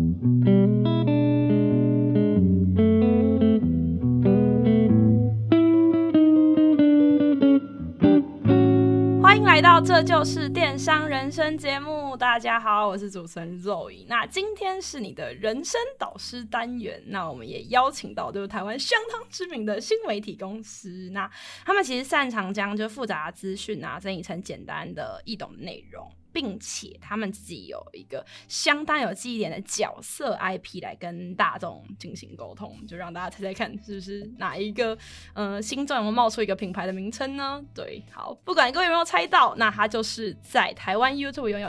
欢迎来到这就是电商人生节目，大家好，我是主持人 Zoe。 那今天是你的人生导师单元，那我们也邀请到就是台湾相当知名的新媒体公司，那他们其实擅长将就复杂的资讯整理成简单的易懂的内容，并且他们自己有一个相当有记忆点的角色 IP 来跟大众进行沟通，就让大家猜猜看是不是哪一个心中有没有冒出一个品牌的名称呢？对，好，不管各位有没有猜到，那他就是在台湾 YouTube 拥有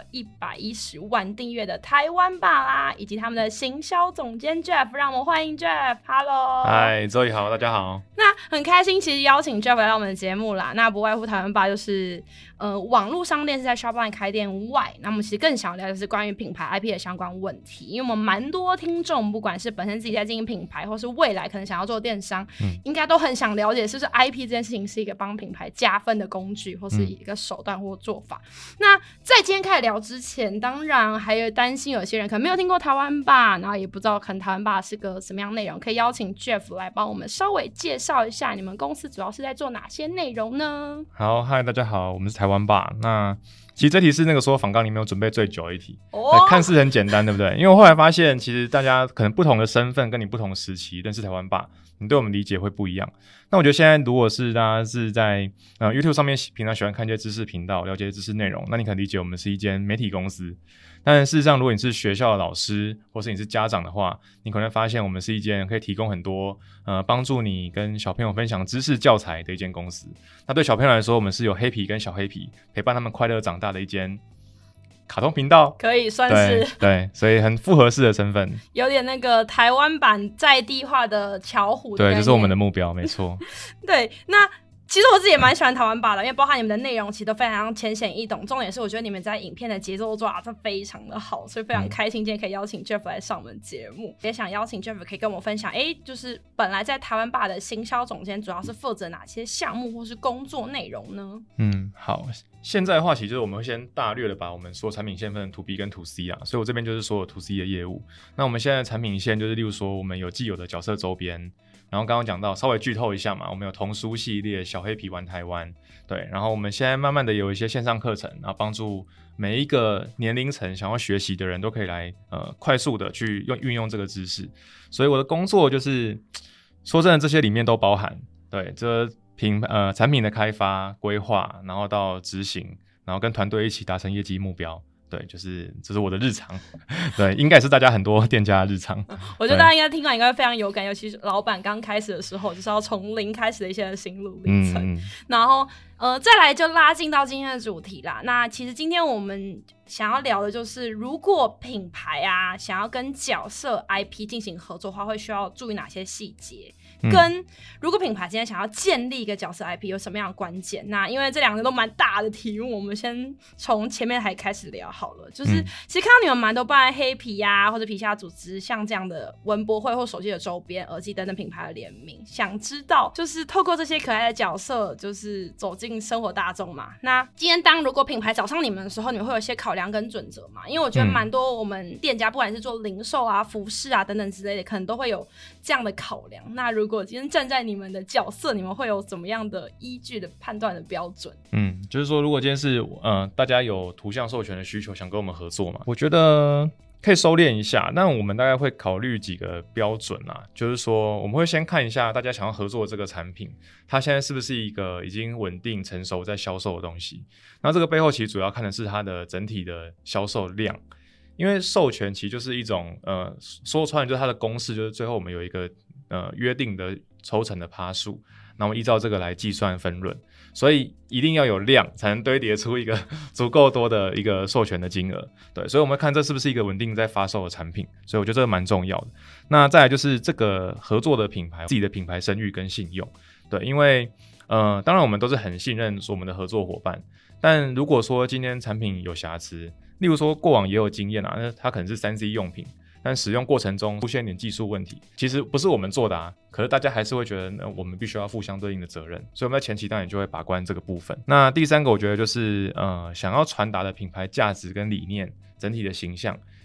110万订阅的台湾吧啦，以及他们的行销总监 Jeff， 让我们欢迎 Jeff。Hello， 嗨，Zoe好，大家好。 那很开心，其实邀请 Jeff 来到我们的节目啦。那不外乎台湾吧就是网络商店是在 Shopline 开店外，那我们其实更想聊的是关于品牌 IP 的相关问题，因为我们蛮多听众，不管是本身自己在经营品牌，或是未来可能想要做电商，应该都很想了解是不是 IP 这件事情是一个帮品牌加分的工具，或是一个手段或做法。那在今天开始聊之前，当然还有担心有些人可能没有听过台湾吧，然后也不知道可能台湾吧是个什么样的内容，可以邀请 Jeff 来帮我们稍微介绍一下你们公司主要是在做哪些内容呢？ 好，嗨，大家好，我们是台湾吧。那其实这题是那个说访纲里面有准备最久的一题，看似很简单，对不对？因为我后来发现，其实大家可能不同的身份跟你不同的时期认识台湾吧，你对我们理解会不一样。那我觉得现在如果是大家是在YouTube 上面平常喜欢看一些知识频道，了解知识内容，那你可能理解我们是一间媒体公司。但事实上，如果你是学校的老师，或是你是家长的话，你可能会发现我们是一间可以提供很多帮助你跟小朋友分享知识教材的一间公司。那对小朋友来说，我们是有黑皮跟小黑皮陪伴他们快乐长大的一间卡通频道， 可以算是对，所以很复合式的身份， 有点那个台湾版在地化的巧虎的概念， 对，这是我们的目标，没错。 对，那其实我自己也蛮喜欢台湾吧的，因为包含你们的内容其实都非常浅显易懂，重点是我觉得你们在影片的节奏做得非常的好，所以非常开心今天可以邀请 Jeff 来上我们节目，也想邀请 Jeff 可以跟我分享，就是本来在台湾吧的行销总监主要是负责哪些项目或是工作内容呢？ 好，现在的话其实就是我们会先大略的把我们所有产品线分成 To B 跟 To C 所以我这边就是所有 To C 的业务。那我们现在的产品线就是例如说我们有既有的角色周边，然后刚刚讲到稍微剧透一下嘛，我们有童书系列小黑皮玩台湾，对，然后我们现在慢慢的有一些线上课程，然后帮助每一个年龄层想要学习的人都可以来快速的去运用这个知识。所以我的工作就是说真的这些里面都包含，对，这产品的开发规划，然后到执行，然后跟团队一起达成业绩目标。对，这是我的日常，对，应该也是大家很多店家的日常。 我觉得大家应该听完应该会非常有感，尤其是老板刚开始的时候，就是要从零开始的一些心路历程。然后再来就拉近到今天的主题啦。那其实今天我们想要聊的就是，如果品牌想要跟角色 IP 进行合作的话，会需要注意哪些细节？跟如果品牌今天想要建立一个角色 IP 有什么样的关键？那因为这两个都蛮大的题目，我们先从前面还开始聊好了。就是其实看到你们蛮多，不然黑皮或者皮下组织像这样的文博会或手机的周边、耳机等等品牌的联名，想知道就是透过这些可爱的角色，就是走进生活大众嘛。那今天如果品牌找上你们的时候，你们会有一些考量跟准则嘛？因为我觉得蛮多我们店家不管是做零售服饰等等之类的，可能都会有这样的考量。那如果今天站在你们的角色，你们会有怎么样的依据的判断的标准？ 就是说如果今天是大家有图像授权的需求想跟我们合作嘛，我觉得可以收敛一下，但我们大概会考虑几个标准就是说我们会先看一下大家想要合作的这个产品，它现在是不是一个已经稳定成熟在销售的东西。那这个背后其实主要看的是它的整体的销售量，因为授权其实就是一种说穿了就是它的公式，就是最后我们有一个约定的抽成的趴数，那我们依照这个来计算分润，所以一定要有量才能堆叠出一个足够多的一个授权的金额。对，所以我们看这是不是一个稳定在发售的产品，所以我觉得这个蛮重要的。那再来就是这个合作的品牌自己的品牌声誉跟信用，对，因为当然我们都是很信任我们的合作伙伴，但如果说今天产品有瑕疵，例如说过往也有经验那它可能是 3C 用品，但使用过程中出现一点技术问题，其实不是我们做的可是大家还是会觉得我们必须要负相对应的责任，所以我们在前期当然就会把关这个部分。那第三个我觉得就是想要传达的品牌价值跟理念整体的形象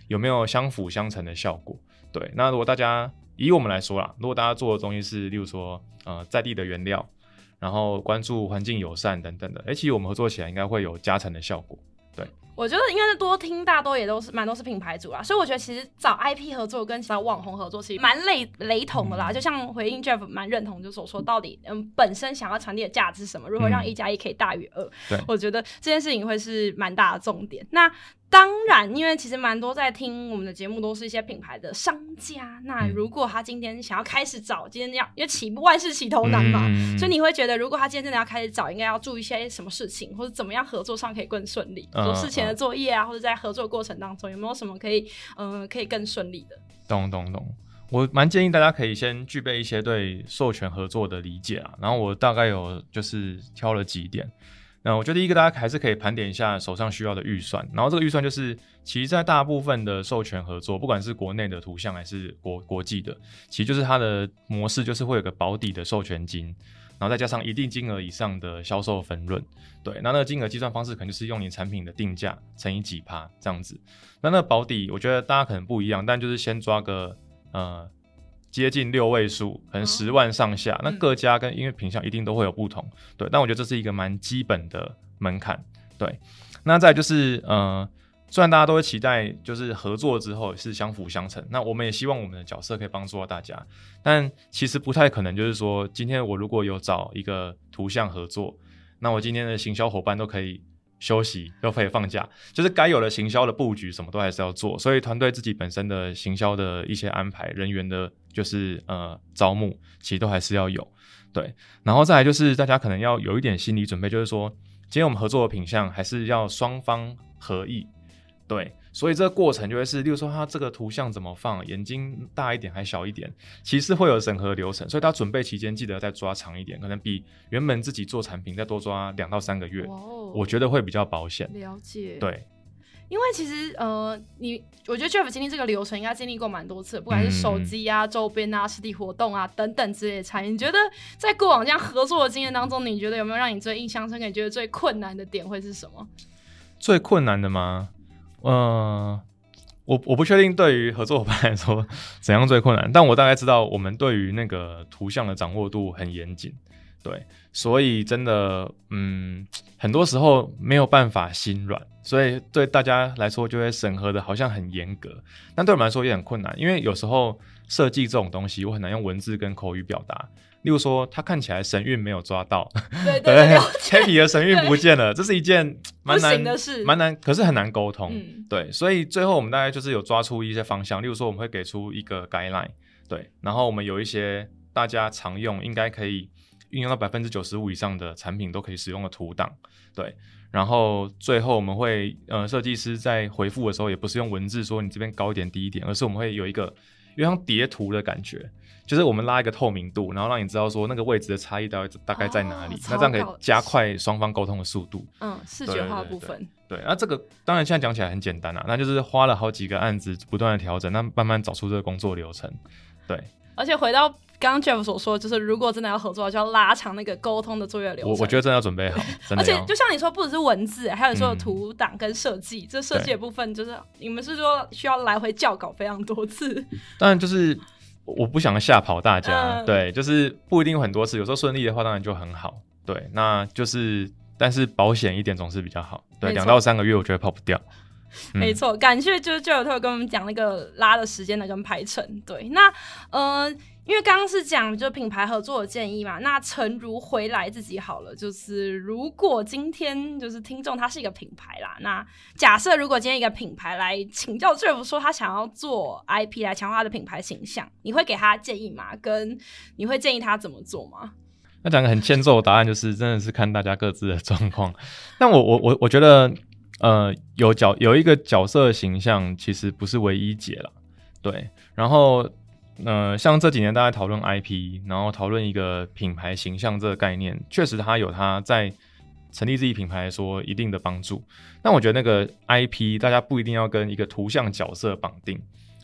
有没有相辅相成的效果。对，那如果大家以我们来说啦，如果大家做的东西是例如说在地的原料，然后关注环境友善等等的，其实我们合作起来应该会有加成的效果。对， 我觉得应该是多听，大多也都是蛮多是品牌主啦，所以我觉得其实找 IP 合作跟找网红合作其实蛮雷同的啦。就像回应 Jeff 蛮认同，就是说到底本身想要传递的价值是什么，如何让1+1可以大于2，我觉得这件事情会是蛮大的重点。那当然，因为其实蛮多在听我们的节目都是一些品牌的商家，那如果他今天想要开始找，今天因为万事起头难嘛，所以你会觉得如果他今天真的要开始找，应该要注意一些什么事情，或者怎么样合作上可以更顺利，做事前的作业啊，或者在合作过程当中有没有什么可以更顺利的。 懂，我蛮建议大家可以先具备一些对授权合作的理解啊，然后我大概有就是挑了几点。那我觉得第一个，大家还是可以盘点一下手上需要的预算，然后这个预算就是其实在大部分的授权合作，不管是国内的图像还是国际的，其实就是它的模式就是会有个保底的授权金，然后再加上一定金额以上的销售分润。对，那个金额计算方式可能就是用你产品的定价乘以几%这样子。那个保底我觉得大家可能不一样，但就是先抓个接近6位数，可能10万上下，那各家跟因为品项一定都会有不同，对，但我觉得这是一个蛮基本的门槛，对。那再来就是虽然大家都会期待就是合作之后是相辅相成，那我们也希望我们的角色可以帮助到大家，但其实不太可能就是说今天我如果有找一个图像合作，那我今天的行销伙伴都可以休息又可以放假，就是该有的行销的布局什么都还是要做，所以团队自己本身的行销的一些安排，人员的就是招募其实都还是要有，对。然后再来就是大家可能要有一点心理准备，就是说今天我们合作的品项还是要双方合意，对。所以这个过程就会是例如说它这个图像怎么放，眼睛大一点还小一点，其实会有审核流程，所以它准备期间记得再抓长一点，可能比原本自己做产品再多抓2到3个月，我觉得会比较保险。 了解， 对。 因为其实我觉得 Jeff 经历这个流程应该经历过蛮多次，不管是手机啊、周边啊、实体活动啊等等之类的产业。你觉得在过往这样合作的经验当中，你觉得有没有让你最印象深刻、你觉得最困难的点会是什么？ 最困难的吗？我不确定对于合作伙伴来说怎样最困难，但我大概知道我们对于那个图像的掌握度很严谨，对，所以真的很多时候没有办法心软，所以对大家来说就会审核的好像很严格，但对我们来说也很困难，因为有时候设计这种东西我很难用文字跟口语表达，例如说它看起来神韵没有抓到， 对黑皮的神韵不见了，这是一件蛮难的事， 蛮难，可是很难沟通，对，所以最后我们大概就是有抓出一些方向，例如说我们会给出一个 guideline， 对，然后我们有一些大家常用应该可以运用到95%以上的产品都可以使用的图档，对，然后最后我们会设计师在回复的时候也不是用文字说你这边高一点低一点，而是我们会有一个有点像叠图的感觉，就是我们拉一个透明度，然后让你知道说那个位置的差异大概在哪里，那这样可以加快双方沟通的速度， 视觉化的部分， 对，那这个当然现在讲起来很简单啊，那就是花了好几个案子不断的调整，那慢慢找出这个工作流程，对。 而且回到刚刚 Jeff 所说，就是如果真的要合作，就要拉长那个沟通的作业流程。 我觉得真的要准备好，真的。 而且就像你说，不只是文字，还有说图档跟设计，这设计的部分，就是你们是说需要来回校稿非常多次。 当然，就是我不想吓跑大家，对，就是不一定很多次，有时候顺利的话，当然就很好，对，那就是但是保险一点总是比较好，对，2到3个月我觉得跑不掉。 没错，感谢就是 Jeff 特跟我们讲那个拉的时间的跟排程。对，那因为刚刚是讲就是品牌合作的建议嘛，那诚如回来自己好了，就是如果今天就是听众他是一个品牌啦，那假设如果今天一个品牌来请教 Jeff 说他想要做 IP 来强化他的品牌形象，你会给他建议吗？跟你会建议他怎么做吗？ 那讲个很欠揍的答案就是真的是看大家各自的状况，但我觉得有一个角色形象其实不是唯一解啦，对，然后像这几年大家讨论 IP， 然后讨论一个品牌形象这个概念，确实它有它在成立自己品牌来说一定的帮助，但我觉得那个 IP 大家不一定要跟一个图像角色绑定，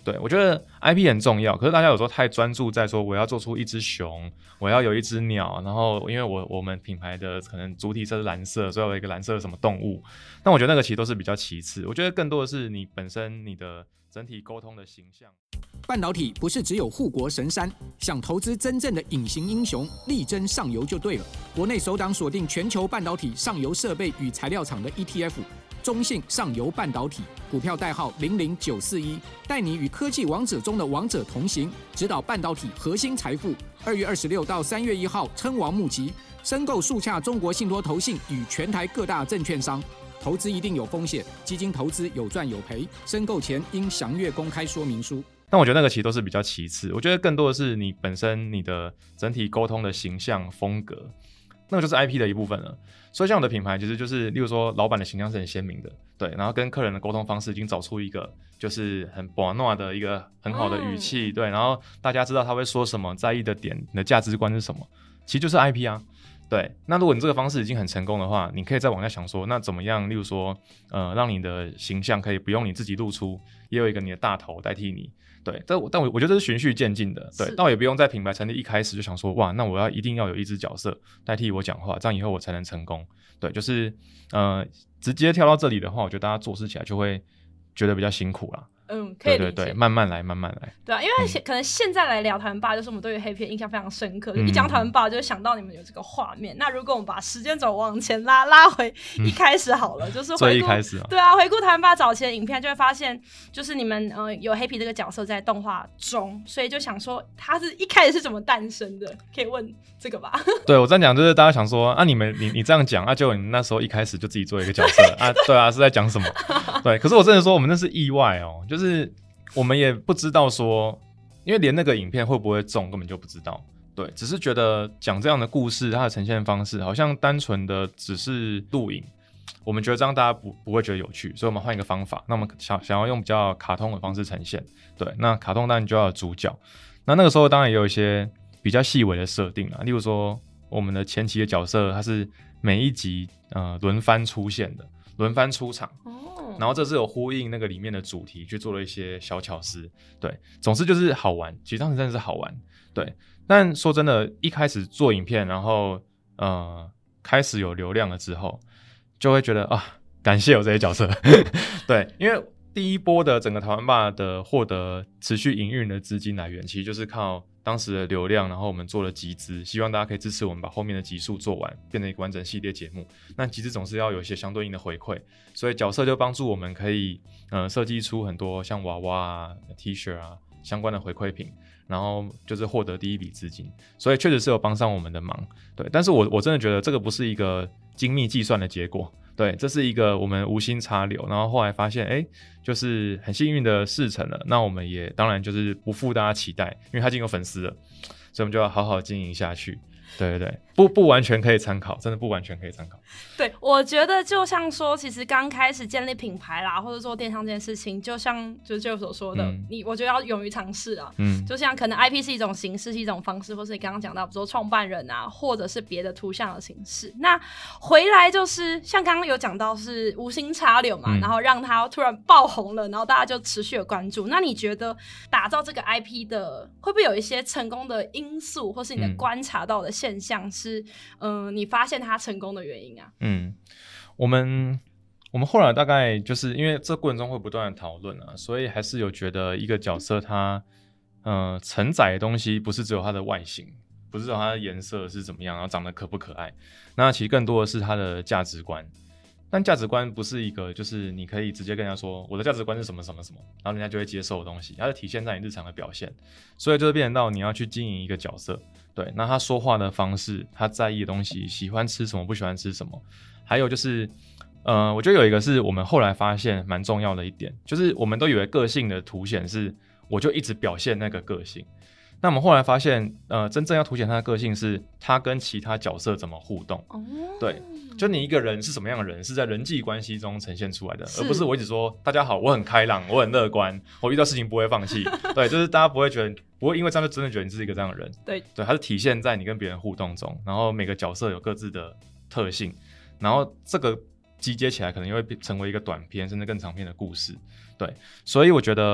对，我觉得 IP 很重要，可是大家有时候太专注在说我要做出一只熊，我要有一只鸟，然后因为我们品牌的可能主体色是蓝色，所以有一个蓝色的什么动物，但我觉得那个其实都是比较其次，我觉得更多的是你本身你的整体沟通的形象。 半导体不是只有护国神山，想投资真正的隐形英雄，力争上游就对了。国内首档锁定全球半导体上游设备与材料厂的 ETF。中信上游半导体股票代号00941，带你与科技王者中的王者同行，指导半导体核心财富。2月26到3月1号称王募集，申购速洽中国信托投信与全台各大证券商。投资一定有风险，基金投资有赚有赔，申购前应详阅公开说明书。 但我觉得那个其实都是比较其次，我觉得更多的是你本身你的整体沟通的形象风格，那个就是 IP 的一部分了。所以像我的品牌其实就是例如说老板的形象是很鲜明的，对，然后跟客人的沟通方式已经找出一个就是很博诺的一个很好的语气，对，然后大家知道他会说什么，在意的点，你的价值观是什么，其实就是 IP 啊。对，那如果你这个方式已经很成功的话，你可以再往下想说，那怎么样？例如说，让你的形象可以不用你自己露出，也有一个你的大头代替你。对，但我觉得这是循序渐进的，对，倒也不用在品牌成立一开始就想说，哇，那我一定要有一只角色代替我讲话，这样以后我才能成功。对，就是直接跳到这里的话，我觉得大家做事起来就会觉得比较辛苦啦。 可以理解。 对对对，慢慢来，慢慢来。 对啊，因为可能现在来聊台湾吧，就是我们对于黑皮的印象非常深刻。一讲台湾吧，就会想到你们有这个画面。那如果我们把时间轴往前拉回一开始好了，就是最一开始啊。 对啊，回顾台湾吧早期的影片，就会发现，就是你们有黑皮这个角色在动画中，所以就想说，他是一开始是怎么诞生的？可以问这个吧？ 对，我这样讲就是大家想说啊，你这样讲啊，结果你那时候一开始就自己做一个角色啊，对啊，是在讲什么？对，可是我真的说，我们那是意外哦，就是我们也不知道说，因为连那个影片会不会中根本就不知道。对，只是觉得讲这样的故事，它的呈现方式好像单纯的只是录影，我们觉得这样大家不会觉得有趣，所以我们换一个方法。那我们想要用比较卡通的方式呈现。对，那卡通当然就要有主角。那个时候当然也有一些比较细微的设定啦，例如说我们的前期的角色，它是每一集轮番出现的，轮番出场。然后这是有呼应那个里面的主题，去做了一些小巧思。对，总之就是好玩。其实当时真的是好玩。对，但说真的，一开始做影片，然后开始有流量了之后，就会觉得啊，感谢有这些角色。对，因为第一波的整个台湾吧的获得持续营运的资金来源，其实就是靠当时的流量，然后我们做了集资，希望大家可以支持我们把后面的集数做完，变成一个完整系列节目。那集资总是要有一些相对应的回馈，所以角色就帮助我们可以设计出很多像娃娃啊、T 恤啊相关的回馈品，然后就是获得第一笔资金，所以确实是有帮上我们的忙。对，但是我真的觉得这个不是一个精密计算的结果。对，这是一个我们无心插柳，然后后来发现就是很幸运的事成了。那我们也当然就是不负大家期待，因为他已经有粉丝了，所以我们就要好好经营下去。对对对，不完全可以参考，真的不完全可以参考。 对，我觉得就像说，其实刚开始建立品牌啦，或者做电商这件事情，就像就是 Jeff 所说的，我觉得要勇于尝试啊。就像可能 IP 是一种形式，是一种方式，或是你刚刚讲到，比如说创办人啊，或者是别的图像的形式。那回来就是像刚刚有讲到是无心插柳嘛，然后让它突然爆红了，然后大家就持续的关注。那你觉得打造这个 IP 的会不会有一些成功的因素，或是你的观察到的现象是你发现它成功的原因啊？ 我们后来大概就是因为这过程中会不断的讨论啊，所以还是有觉得一个角色它承载的东西不是只有它的外形，不是只有它的颜色是怎么样，然后长得可不可爱，那其实更多的是它的价值观。但价值观不是一个就是你可以直接跟人家说我的价值观是什么什么什么，然后人家就会接受的东西，它是体现在你日常的表现，所以就是变成到你要去经营一个角色。对，那他说话的方式，他在意的东西，喜欢吃什么，不喜欢吃什么，还有就是我觉得有一个是我们后来发现蛮重要的一点，就是我们都以为个性的凸显是我就一直表现那个个性，那我们后来发现真正要凸显他的个性是他跟其他角色怎么互动。对，就你一个人是什么样的人，是在人际关系中呈现出来的，而不是我一直说大家好，我很开朗，我很乐观，我遇到事情不会放弃。对，就是大家不会因为这样就真的觉得你是一个这样的人。对，它是体现在你跟别人互动中，然后每个角色有各自的特性，然后这个集结起来可能又会成为一个短篇甚至更长篇的故事。对，所以我觉得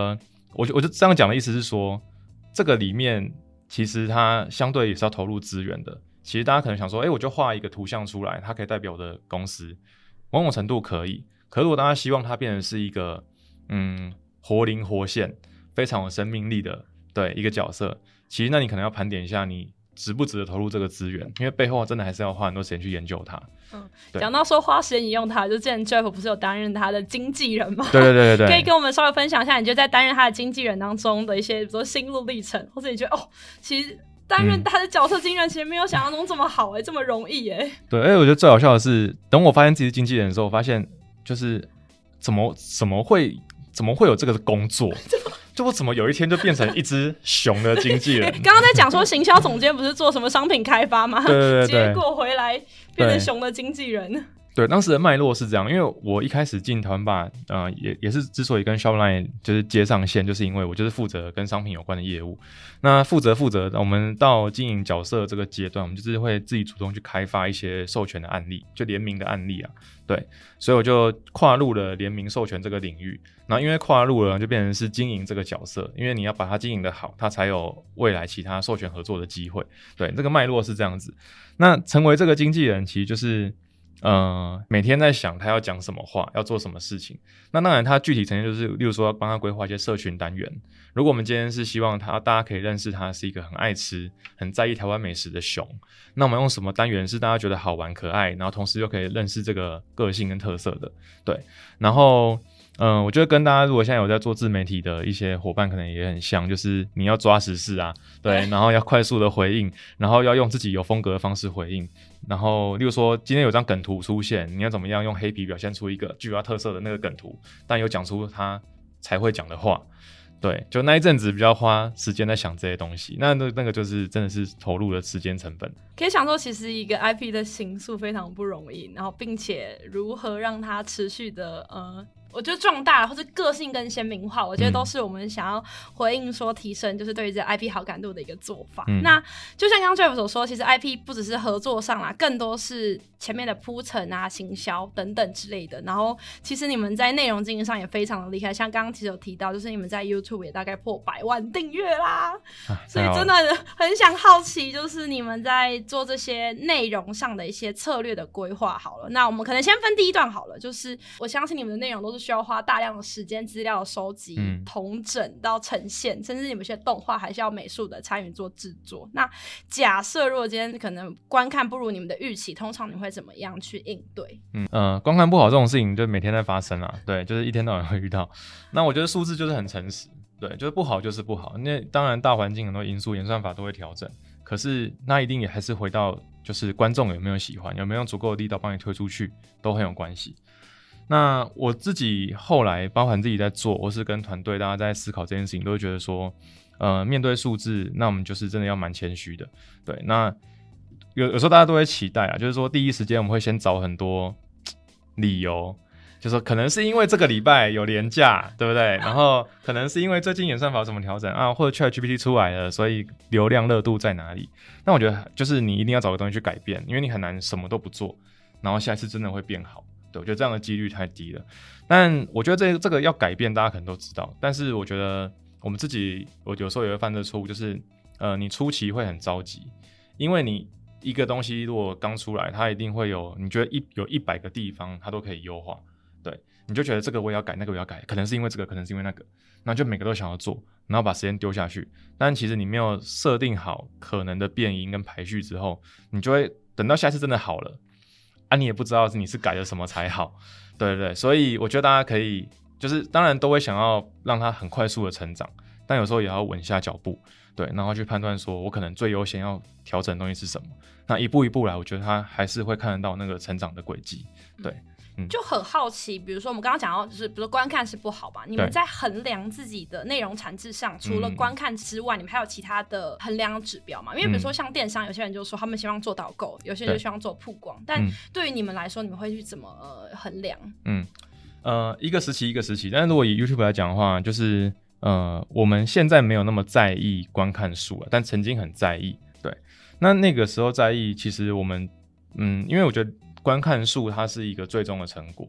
我就这样讲的意思是说，这个里面其实它相对也是要投入资源的。其实大家可能想说，我就画一个图像出来，它可以代表我的公司，某种程度可以。可是如果大家希望它变成是一个活灵活现、非常有生命力的对一个角色，其实那你可能要盘点一下你值不值得投入这个资源，因为背后真的还是要花很多时间去研究它。 讲到说花时间引用它，就之前 Jeff 不是有担任他的经纪人吗？ 对，可以跟我们稍微分享一下，你觉得在担任他的经纪人当中的一些，比如说心路历程，或者你觉得其实担任他的角色经纪人，其实没有想象中这么好这么容易对，我觉得最好笑的是，等我发现自己是经纪人的时候，我发现就是怎么会有这个工作？就我怎么有一天就变成一只熊的经纪人？ 刚刚在讲说行销总监不是做什么商品开发吗？ 对， 结果回来变成熊的经纪人。 对，当时的脉络是这样，因为我一开始进台湾吧，也是之所以跟 Shopline 就是接上线，就是因为我就是负责跟商品有关的业务。那负责，我们到经营角色这个阶段，我们就是会自己主动去开发一些授权的案例，就联名的案例啊。对，所以我就跨入了联名授权这个领域。然后因为跨入了，就变成是经营这个角色，因为你要把它经营的好，它才有未来其他授权合作的机会。对，这个脉络是这样子。那成为这个经纪人，其实就是每天在想他要讲什么话，要做什么事情。那当然他具体呈现就是，例如说要帮他规划一些社群单元。如果我们今天是希望大家可以认识他是一个很爱吃、很在意台湾美食的熊，那我们用什么单元是大家觉得好玩可爱，然后同时又可以认识这个个性跟特色的。对，然后我觉得跟大家如果现在有在做自媒体的一些伙伴可能也很像，就是你要抓时事啊，对，然后要快速的回应，然后要用自己有风格的方式回应，然后例如说今天有张梗图出现，你要怎么样用黑皮表现出一个具有它特色的那个梗图，但有讲出他才会讲的话。对，就那一阵子比较花时间在想这些东西，那个就是真的是投入了时间成本。 可以想说，其实一个 IP 的形塑非常不容易，然后并且如何让它持续的我觉得壮大或是个性跟鲜明化，我觉得都是我们想要回应说提升就是对于这 IP 好感度的一个做法。那就像刚刚 Jeff 所说，其实 IP 不只是合作上啦，更多是前面的铺陈啊、行销等等之类的。然后其实你们在内容经营上也非常的厉害，像刚刚其实有提到，就是你们在 YouTube 也大概破100万订阅啦，所以真的很想好奇，就是你们在做这些内容上的一些策略的规划。好了，那我们可能先分第一段好了，就是我相信你们的内容都是需要花大量的时间、资料的收集、统整到呈现，甚至你们一些动画还是要美术的参与做制作。那假设如果今天可能观看不如你们的预期，通常你会怎么样去应对？ 观看不好这种事情就每天在发生啊，对，就是一天到晚会遇到。那我觉得数字就是很诚实，对，就是不好就是不好。那当然大环境很多因素、演算法都会调整，可是那一定也还是回到就是观众有没有喜欢，有没有足够的力道帮你推出去，都很有关系。那我自己后来包含自己在做，或是跟团队大家在思考这件事情，都会觉得说，面对数字，那我们就是真的要蛮谦虚的。对，那有时候大家都会期待啊，就是说第一时间我们会先找很多理由，就是说可能是因为这个礼拜有连假，对不对？然后可能是因为最近演算法有什么调整啊，或者 ChatGPT 出来了，所以流量热度在哪里？那我觉得就是你一定要找个东西去改变，因为你很难什么都不做，然后下一次真的会变好。对，我觉得这样的几率太低了。但我觉得这个要改变，大家可能都知道。但是我觉得我们自己，我有时候也会犯这错误，就是你初期会很着急，因为你一个东西如果刚出来，它一定会有，你觉得有100个地方它都可以优化，对，你就觉得这个我也要改，那个我也要改，可能是因为这个，可能是因为那个，那就每个都想要做，然后把时间丢下去。但其实你没有设定好可能的变因跟排序之后，你就会等到下次真的好了。你也不知道你是改了什么才好，对对对，所以我觉得大家可以，就是当然都会想要让它很快速的成长，但有时候也要稳下脚步，对，然后去判断说我可能最优先要调整的东西是什么，那一步一步来，我觉得他还是会看得到那个成长的轨迹，对。 就很好奇，比如说我们刚刚讲到，就是比如说观看是不好吧？你们在衡量自己的内容产质上，除了观看之外，你们还有其他的衡量指标吗？因为比如说像电商，有些人就说他们希望做导购，有些人就希望做曝光，但对于你们来说，你们会去怎么衡量？ 一个时期一个时期，但是如果以 YouTube 来讲的话，就是我们现在没有那么在意观看数了，但曾经很在意。对，那个时候在意，其实我们因为我觉得观看数它是一个最终的成果，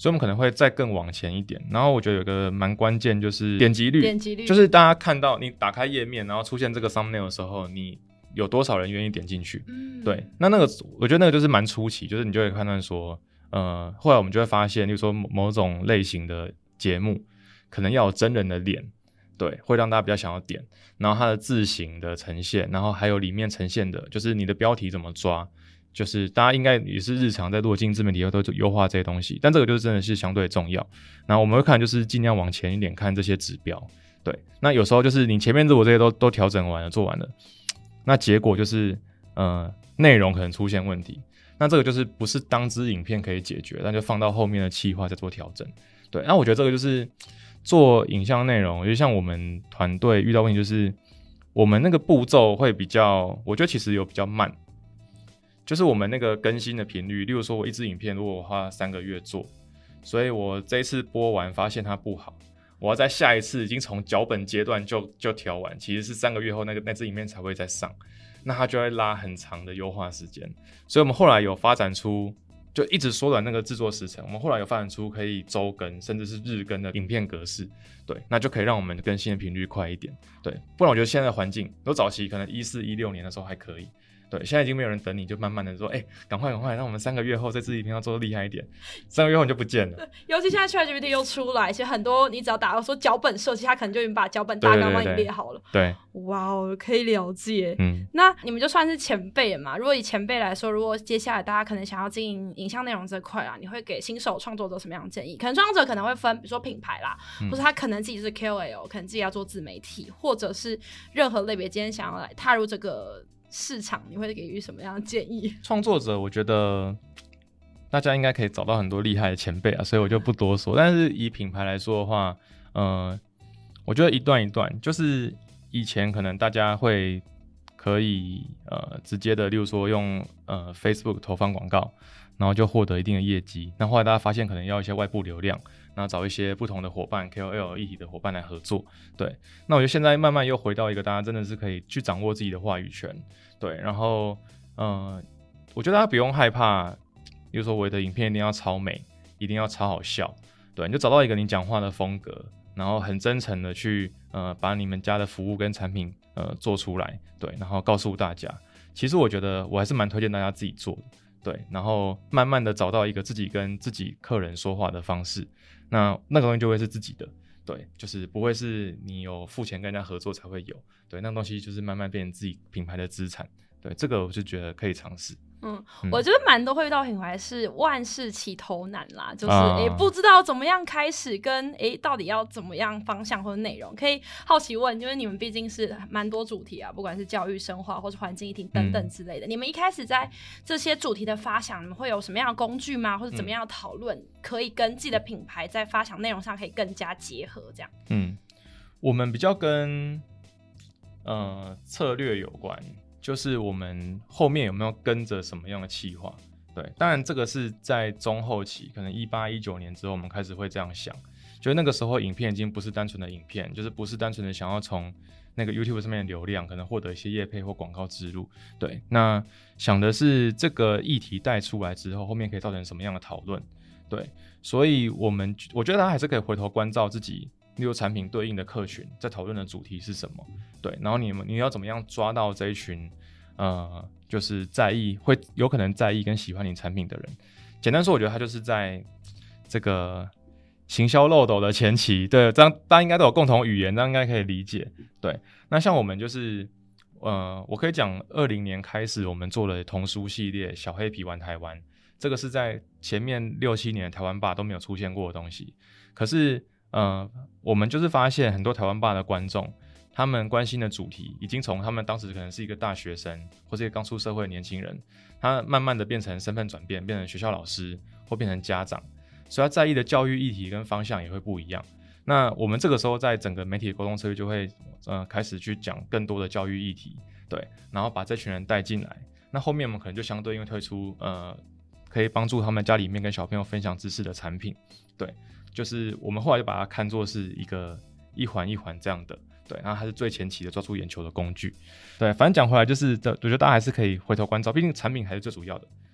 所以我们可能会再更往前一点。然后我觉得有个蛮关键就是点击率， 率就是大家看到你打开页面，然后出现这个 thumbnail 的时候，你有多少人愿意点进去？对，那个我觉得那个就是蛮初期，就是你就会判断说，后来我们就会发现，例如说某种类型的节目，可能要有真人的脸，对，会让大家比较想要点。然后它的字形的呈现，然后还有里面呈现的，就是你的标题怎么抓，就是大家应该也是日常在做经营自媒体都优化这些东西，但这个就是真的是相对重要。然后我们会看就是尽量往前一点看这些指标，对。那有时候就是你前面如果这些都调整完了做完了，那结果就是内容可能出现问题，那这个就是不是当支影片可以解决，那就放到后面的企划再做调整。对，那我觉得这个就是做影像内容，就像我们团队遇到问题就是我们那个步骤会比较，我觉得其实有比较慢，就是我们那个更新的频率，例如说我一支影片如果我花3个月做，所以我这一次播完发现它不好，我要在下一次已经从脚本阶段就调完，其实是3个月后那支影片才会再上，那它就会拉很长的优化时间。所以我们后来有发展出，就一直缩短那个制作时程，我们后来有发展出可以周更甚至是日更的影片格式，对，那就可以让我们更新的频率快一点，对。不然我觉得现在的环境，有早期可能14、16年的时候还可以。对，现在已经没有人等你，就慢慢的说，赶快，让我们3个月后这支影片要做得厉害一点，3个月后你就不见了。 尤其现在 ChatGPT 又出来，其实很多你只要打到说脚本设计，它可能就已经把脚本大纲帮你列好了。 对， 哇哦，可以了解。那你们就算是前辈嘛，如果以前辈来说，如果接下来大家可能想要经营影像内容这块啦，你会给新手创作者什么样的建议？可能创作者可能会分，比如说品牌啦，或者他可能自己是 KOL， 可能自己要做自媒体，或者是任何类别，今天想要来踏入这个市场，你会给予什么样的建议？ 创作者我觉得大家应该可以找到很多厉害的前辈啊，所以我就不多说。但是以品牌来说的话，我觉得一段一段，就是以前可能大家可以直接的，例如说用Facebook 投放广告，然后就获得一定的业绩。那后来大家发现可能要一些外部流量，然后找一些不同的伙伴 KOL 一体的伙伴来合作。对，那我觉得现在慢慢又回到一个大家真的是可以去掌握自己的话语权。对，然后我觉得大家不用害怕，比如说我的影片一定要超美，一定要超好笑。对，你就找到一个你讲话的风格，然后很真诚的去把你们家的服务跟产品做出来。对，然后告诉大家，其实我觉得我还是蛮推荐大家自己做的。对，然后慢慢的找到一个自己跟自己客人说话的方式，那个东西就会是自己的。对，就是不会是你有付钱跟人家合作才会有。对，那个东西就是慢慢变成自己品牌的资产。对，这个我就觉得可以尝试。 我觉得蛮多会遇到品牌是万事起头难啦，就是不知道怎么样开始，跟到底要怎么样方向或者内容，可以好奇问，因为你们毕竟是蛮多主题啊，不管是教育、生活或是环境议题等等之类的，你们一开始在这些主题的发想，你们会有什么样的工具吗？或者怎么样的讨论，可以跟自己的品牌在发想内容上可以更加结合？这样， 我们比较跟策略有关。就是我们后面有没有跟着什么样的企划？对，当然这个是在中后期，可能18、19年之后，我们开始会这样想，就是那个时候影片已经不是单纯的影片，就是不是单纯的想要从那个 YouTube 上面的流量可能获得一些业配或广告植入。对，那想的是这个议题带出来之后，后面可以造成什么样的讨论？对，所以我觉得大家还是可以回头关照自己，例如产品对应的客群在讨论的主题是什么。对，然后你要怎么样抓到这一群就是会有可能在意跟喜欢你产品的人。简单说，我觉得他就是在这个行销漏斗的前期。对，这样大家应该都有共同语言，大家应该可以理解。对，那像我们就是我可以讲2020年开始我们做了童书系列小黑皮玩台湾，这个是在前面6、7年的台湾霸都没有出现过的东西。可是我们就是发现很多台湾霸的观众，他们关心的主题已经从他们当时可能是一个大学生或是一个刚出社会的年轻人，他慢慢的变成身份转变，变成学校老师或变成家长，所以他在意的教育议题跟方向也会不一样。那我们这个时候在整个媒体的沟通策略就会开始去讲更多的教育议题，对，然后把这群人带进来。那后面我们可能就相对应会推出可以帮助他们家里面跟小朋友分享知识的产品。对，就是我们后来就把它看作是一环一环这样的。对，然后它是最前期的抓住眼球的工具。对，反正讲回来就是，我觉得大家还是可以回头关照，毕竟产品还是最主要的。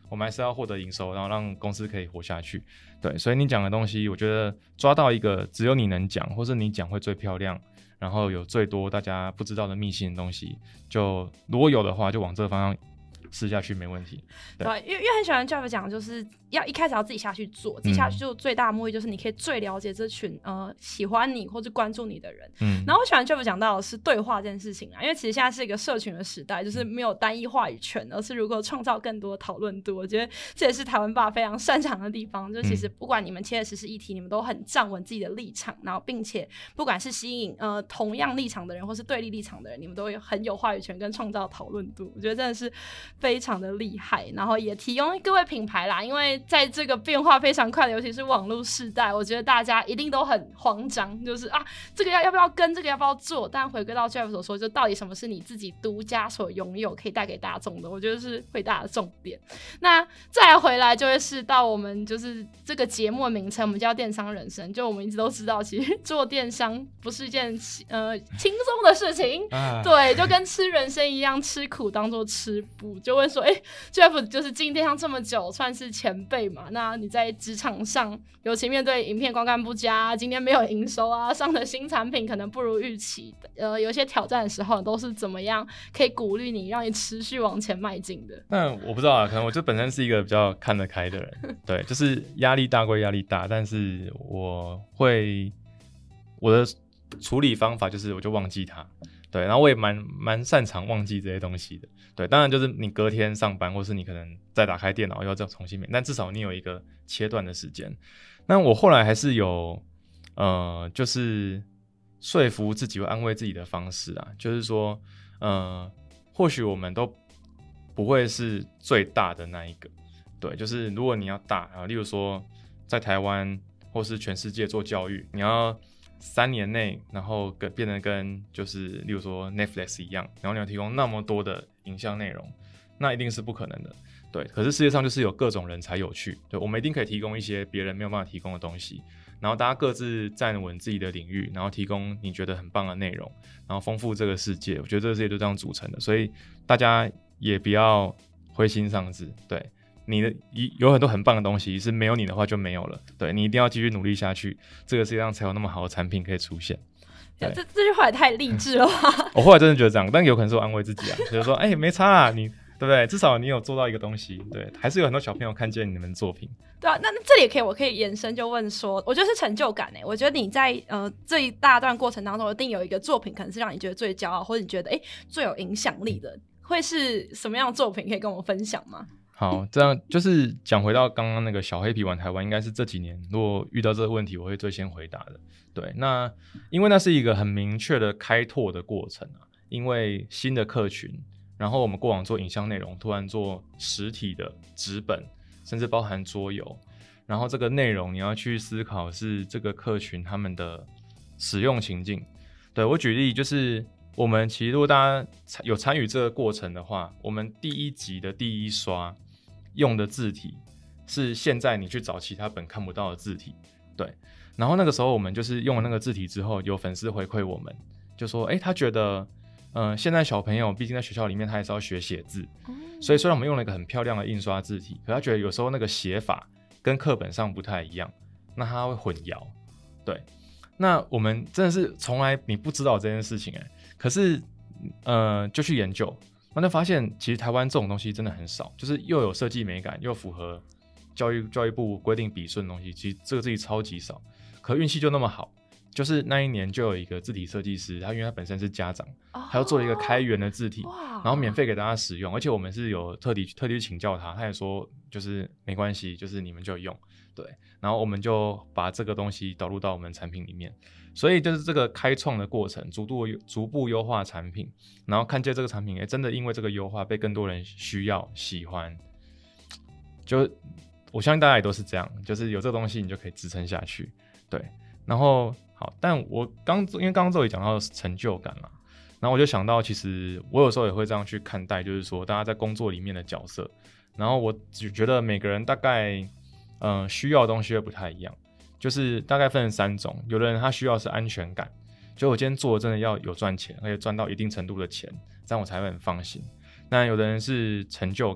我们还是要获得营收，然后让公司可以活下去。对，所以你讲的东西，我觉得抓到一个只有你能讲，或是你讲会最漂亮，然后有最多大家不知道的秘辛的东西，就如果有的话，就往这个方向试下去没问题。对， 因为很喜欢 Jeff 讲，就是要一开始要自己下去做，自己下去做最大的目的就是你可以最了解这群喜欢你或者关注你的人。然后我喜欢 Jeff 讲到的是对话这件事情啊，因为其实现在是一个社群的时代，就是没有单一话语权，而是如何创造更多的讨论度。我觉得这也是台湾吧非常擅长的地方，就其实不管你们切的时事议题，你们都很站稳自己的立场，然后并且不管是吸引同样立场的人或是对立立场的人，你们都很有话语权跟创造讨论度。我觉得真的是非常的厉害，然后也提供各位品牌啦，因为在这个变化非常快的，尤其是网络世代，我觉得大家一定都很慌张，就是这个要不要跟，这个要不要做？但回归到 Jeff 所说，就到底什么是你自己独家所拥有，可以带给大众的，我觉得是最大的重点。那再来回来就会是到我们就是这个节目的名称，我们叫电商人生。就我们一直都知道，其实做电商不是一件轻松的事情，对，就跟吃人参一样，吃苦当做吃补。就会说Jeff 就是进电商这么久，算是前辈嘛，那你在职场上，尤其面对影片观看不佳，今天没有营收啊，上的新产品可能不如预期，有些挑战的时候，都是怎么样可以鼓励你，让你持续往前迈进的？ 那我不知道啊，可能我就本身是一个比较看得开的人，对，就是压力大归压力大，但是我的处理方法就是我就忘记它。对，然后我也蛮擅长忘记这些东西的。对，当然就是你隔天上班，或是你可能再打开电脑又要再重新面，但至少你有一个切断的时间。那我后来还是有就是说服自己或安慰自己的方式啊，就是说或许我们都不会是最大的那一个。对，就是如果你要大例如说在台湾或是全世界做教育，你要3年内，然后变得跟就是例如说 Netflix 一样，然后你要提供那么多的影像内容，那一定是不可能的。对，可是世界上就是有各种人才有趣，对，我们一定可以提供一些别人没有办法提供的东西，然后大家各自站稳自己的领域，然后提供你觉得很棒的内容，然后丰富这个世界。我觉得这个世界就这样组成的，所以大家也不要灰心丧志。对，你的有很多很棒的东西，是没有你的话就没有了。对，你一定要继续努力下去，这个世界上才有那么好的产品可以出现。 这句话也太励志了吧！ 我后来真的觉得这样，但有可能是我安慰自己啊，就是说，没差啊，你对不对？至少你有做到一个东西，对，还是有很多小朋友看见你们的作品。 对啊，那这里也可以，我可以延伸就问说，我觉得是成就感我觉得你在这一大段过程当中，一定有一个作品，可能是让你觉得最骄傲，或者你觉得最有影响力的，会是什么样的作品？可以跟我们分享吗？ 好，这样就是讲回到刚刚那个小黑皮玩台湾，应该是这几年如果遇到这个问题，我会最先回答的。对，那因为那是一个很明确的开拓的过程啊，因为新的客群，然后我们过往做影像内容，突然做实体的纸本，甚至包含桌游，然后这个内容你要去思考是这个客群他们的使用情境。对，我举例就是我们其实如果大家有参与这个过程的话，我们第一集的第一刷用的字体是现在你去找其他本看不到的字体。对，然后那个时候我们就是用了那个字体之后，有粉丝回馈我们，就说他觉得现在小朋友毕竟在学校里面他还是要学写字，所以虽然我们用了一个很漂亮的印刷字体，可他觉得有时候那个写法跟课本上不太一样，那他会混淆。对，那我们真的是从来你不知道这件事情可是就去研究，那就发现其实台湾这种东西真的很少，就是又有设计美感又符合教育部规定笔顺的东西，其实这个字体超级少。可运气就那么好，就是那一年就有一个字体设计师，因为他本身是家长，他又做了一个开源的字体，然后免费给大家使用，而且我们是有特地去请教他，他也说就是没关系，就是你们就用。对，然后我们就把这个东西导入到我们产品里面，所以就是这个开创的过程，逐步优化产品，然后看见这个产品真的因为这个优化被更多人需要喜欢，就我相信大家也都是这样，就是有这个东西你就可以支撑下去。对，然后好，但我因为刚刚这里讲到成就感啦，然后我就想到其实我有时候也会这样去看待，就是说大家在工作里面的角色，然后我只觉得每个人大概需要的东西会不太一样，就是大概分成3种。有的人他需要是安全感，就我今天做的真的要有赚钱，而且赚到一定程度的钱，这样我才会很放心。那有的人是成就感，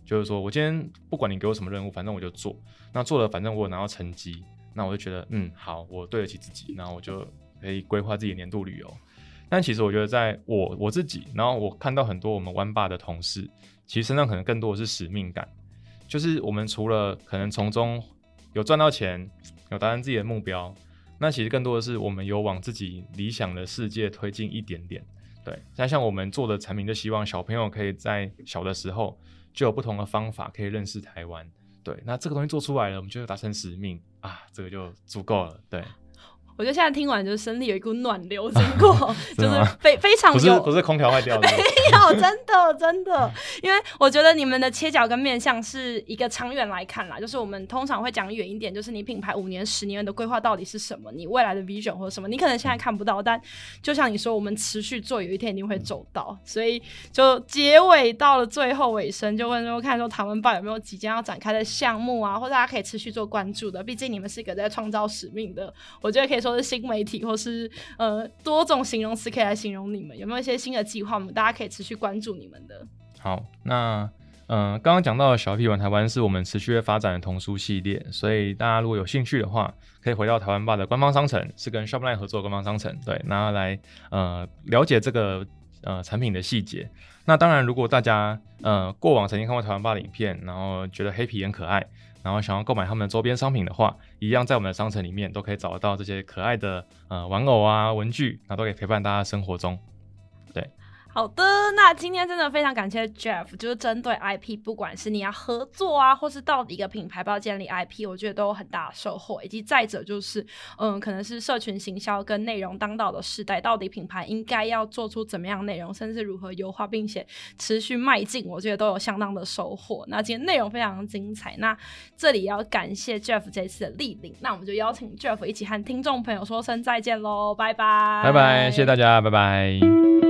就是说我今天不管你给我什么任务，反正我就做，那做了反正我有拿到成绩，那我就觉得好，我对得起自己，然后我就可以规划自己的年度旅游。但其实我觉得在我自己，然后我看到很多我们湾爸的同事，其实身上可能更多的是使命感，就是我们除了可能从中有赚到钱，有达成自己的目标，那其实更多的是我们有往自己理想的世界推进一点点。对，像我们做的产品就希望小朋友可以在小的时候就有不同的方法可以认识台湾。对，那这个东西做出来了，我们就达成使命啊，这个就足够了。对。 我觉得现在听完，就是身体有一股暖流经过，就是非常有不是空调坏掉的， 没有，真的，因为我觉得你们的切角跟面向是一个长远来看啦，就是我们通常会讲远一点，就是你品牌5年、10年的规划到底是什么，你未来的 vision 或者什么，你可能现在看不到，但就像你说，我们持续做，有一天一定会走到，所以就结尾到了最后尾声，就问说看说台湾爸有没有即将要展开的项目啊，或者大家可以持续做关注的，毕竟你们是一个在创造使命的，我觉得可以说是新媒体，或是多种形容词可以来形容你们。有没有一些新的计划，我们大家可以持续关注你们的？ 好，那刚刚讲到的小屁玩台湾是我们持续会发展的童书系列，所以大家如果有兴趣的话，可以回到台湾爸的官方商城，是跟 Shopline 合作的官方商城，对，然后来了解这个产品的细节。那当然，如果大家过往曾经看过台湾爸的影片，然后觉得黑皮很可爱，然后想要购买他们的周边商品的话，一样在我们的商城里面都可以找得到这些可爱的玩偶啊、文具，然后都可以陪伴大家生活中。对。 好的，那今天真的非常感谢 Jeff， 就是针对 IP， 不管是你要合作啊，或是到底一个品牌要建立 IP， 我觉得都有很大的收获，以及再者就是可能是社群行销跟内容当道的时代，到底品牌应该要做出怎么样的内容，甚至如何优化并且持续迈进，我觉得都有相当的收获。那今天内容非常精彩，那这里要感谢 Jeff 这次的莅临，那我们就邀请 Jeff 一起和听众朋友说声再见咯，拜拜， 拜拜，谢谢大家，拜拜。